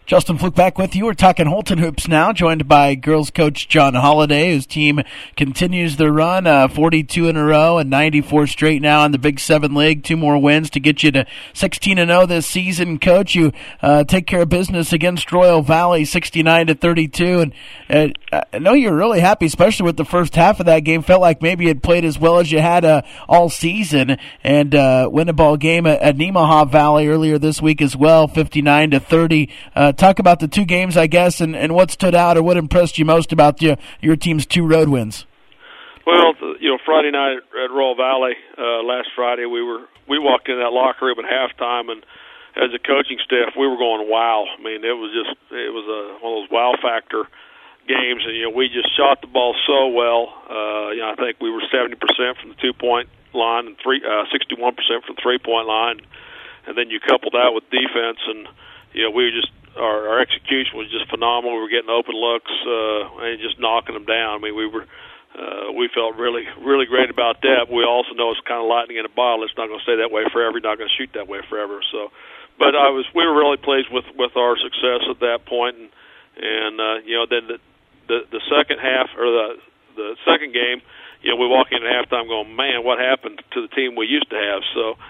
Justin Fluke back with you. We're talking Holton Hoops now, joined by girls coach John Holliday, whose team continues their run, 42 in a row and 94 straight now in the Big 7 League. 2 more wins to get you to 16-0 this season. Coach, you take care of business against Royal Valley, 69-32, and I know you're really happy, especially with the first half of that game. Felt like maybe you had played as well as you had all season, and win a ball game at Nemaha Valley earlier this week as well, 59-30. Talk about the 2 games, I guess, and what stood out or what impressed you most about your team's 2 road wins. Well, Friday night at Royal Valley, last Friday, we walked in that locker room at halftime, and as a coaching staff, we were going, wow. I mean, it was one of those wow factor games, and we just shot the ball so well. I think we were 70% from the 2-point line and 61% from the 3-point line, and then you couple that with defense, and we just our execution was just phenomenal. We were getting open looks and just knocking them down. I mean, we felt really, really great about that. We also know it's kind of lightning in a bottle. It's not going to stay that way forever. You're not going to shoot that way forever. So, but we were really pleased with our success at that point. And then the second half or the second game, we walk in at halftime going, man, what happened to the team we used to have? So.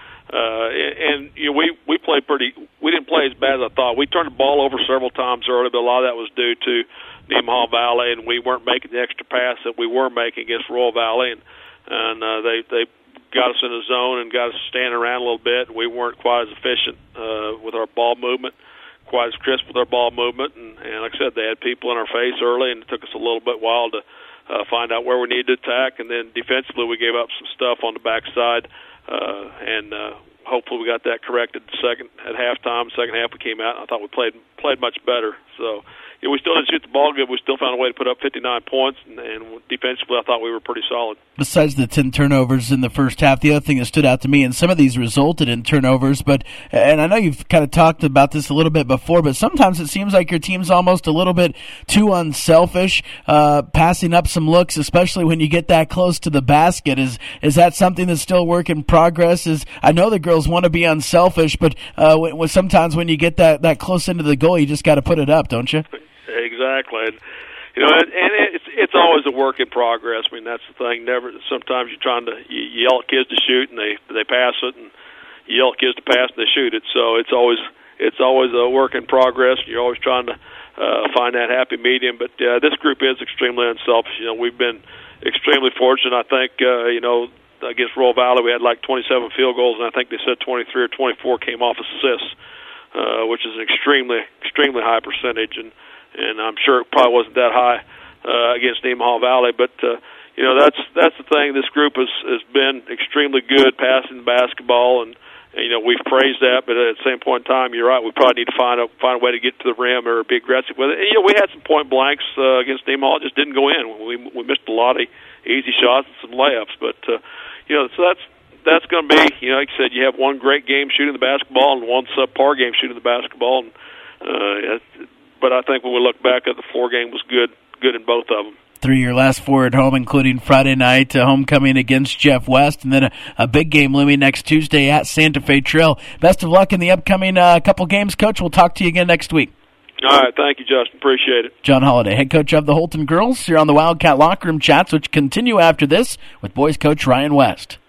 We played we didn't play as bad as I thought. We turned the ball over several times early, but a lot of that was due to Nemaha Valley, and we weren't making the extra pass that we were making against Royal Valley, and they got us in the zone and got us standing around a little bit. We weren't quite as efficient with our ball movement, quite as crisp with our ball movement, and like I said, they had people in our face early, and it took us a little bit while to find out where we needed to attack, and then defensively we gave up some stuff on the backside. Hopefully we got that corrected at halftime. Second half we came out, and I thought we played much better. So we still didn't shoot the ball good. We still found a way to put up 59 points, and defensively I thought we were pretty solid. Besides the 10 turnovers in the first half, the other thing that stood out to me, and some of these resulted in turnovers, and I know you've kind of talked about this a little bit before, but sometimes it seems like your team's almost a little bit too unselfish, passing up some looks, especially when you get that close to the basket. Is that something that's still a work in progress? I know the girls want to be unselfish, but sometimes when you get that close into the goal, you just got to put it up, don't you? Exactly. And it's always a work in progress. I mean, that's the thing. Sometimes you're trying to you yell at kids to shoot, and they pass it, and you yell at kids to pass, and they shoot it. So it's always a work in progress. You're always trying to find that happy medium. But this group is extremely unselfish. We've been extremely fortunate. I think against Royal Valley we had like 27 field goals, and I think they said 23 or 24 came off assists, which is an extremely high percentage. And I'm sure it probably wasn't that high against Nemaha Valley, but that's the thing. This group has been extremely good passing the basketball, and we've praised that. But at the same point in time, you're right. We probably need to find a way to get to the rim or be aggressive with it. And, we had some point blanks against Nemaha, it just didn't go in. We missed a lot of easy shots and some layups, but so that's going to be like you said, you have one great game shooting the basketball and one subpar game shooting the basketball, and but I think when we look back at the 4 game was good in both of them. 3 your last 4 at home, including Friday night homecoming against Jeff West, and then a big game looming next Tuesday at Santa Fe Trail. Best of luck in the upcoming couple games, Coach. We'll talk to you again next week. All right, thank you, Justin. Appreciate it. John Holliday, head coach of the Holton girls, here on the Wildcat Locker Room Chats, which continue after this with boys coach Ryan West.